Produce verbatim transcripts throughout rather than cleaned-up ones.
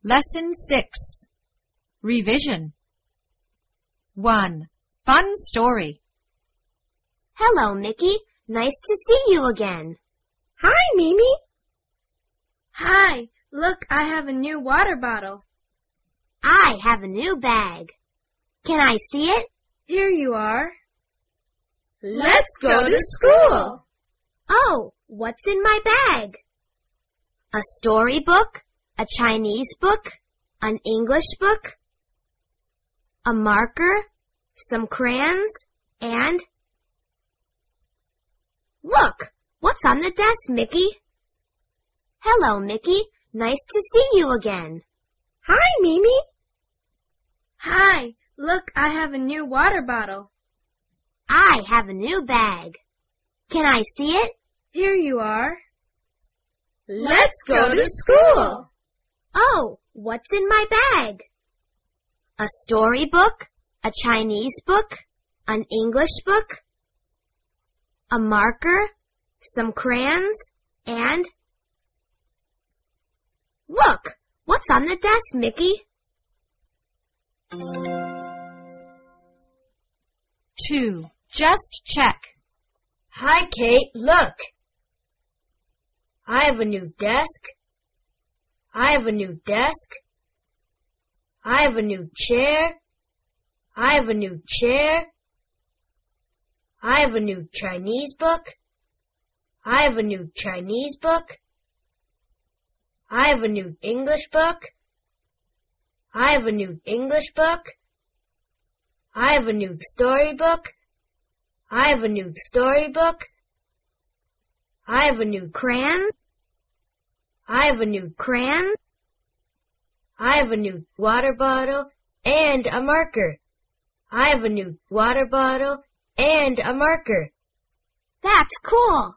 Lesson six. Revision. one. Fun story. Hello, Mickey. Nice to see you again. Hi, Mimi. Hi. Look, I have a new water bottle. I have a new bag. Can I see it? Here you are. Let's go to school. Oh, what's in my bag? A storybook, a Chinese book, an English book, a marker, some crayons, and... Look! What's on the desk, Mickey? Hello, Mickey. Nice to see you again. Hi, Mimi. Hi. Look, I have a new water bottle. I have a new bag. Can I see it? Here you are. Let's go to school. Oh, what's in my bag? A storybook, a Chinese book, an English book, a marker, some crayons, and... Look! What's on the desk, Mickey? two. Just check. Hi, Kate. Look. I have a new desk. I have a new desk. I have a new chair. I have a new chair. I have a new Chinese book. I have a new Chinese book. I have a new English book. I have a new English book. I have a new storybook. I have a new storybook. I have a new Crayon. I have a new Crayon. I have a new water bottle and a marker. I have a new water bottle and a marker. That's cool.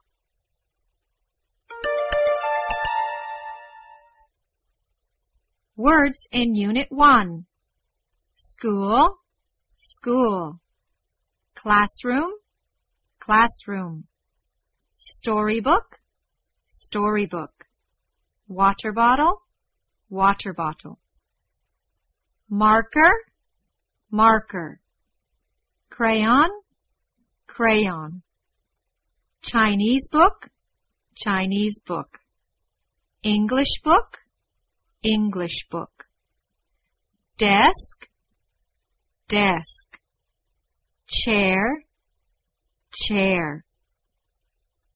Words in Unit one. School, school. Classroom, classroom. Storybook, storybook. Water bottle, water bottle. Marker, marker. Crayon, crayon. Chinese book, Chinese book. English book, English book. Desk, desk. Chair, chair.